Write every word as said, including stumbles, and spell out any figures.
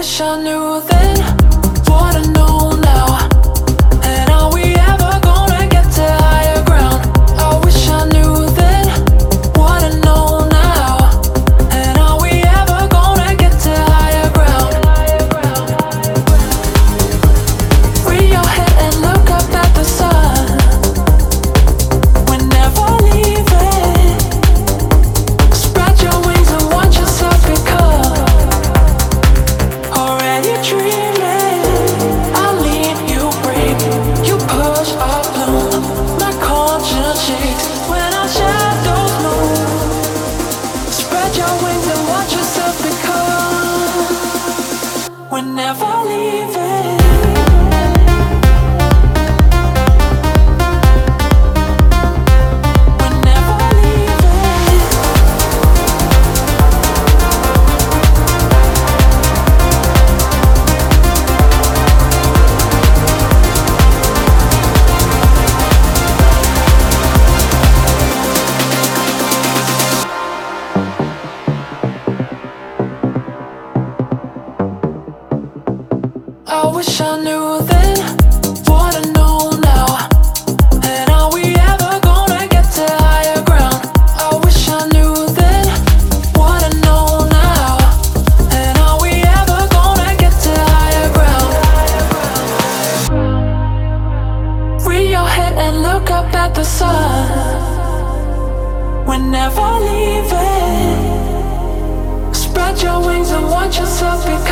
wish I knew then what I know now. And are we ever gonna get to higher ground? I wish I knew then what I know now. And are we ever gonna get to higher ground? Free your head and look up at the sun. We're never leaving. Spread your wings and watch yourself become already dreaming. I'll lead you, break. You push or bloom. My conscience shakes when our shadows move. Spread your wings and watch yourself become. We're never leaving. We're never leaving. I wish I knew then what I know now. And are we ever gonna get to higher ground? I wish I knew then what I know now. And are we ever gonna get to higher ground? Free your head and look up at the sun. We're never leaving. Spread your wings and watch yourself become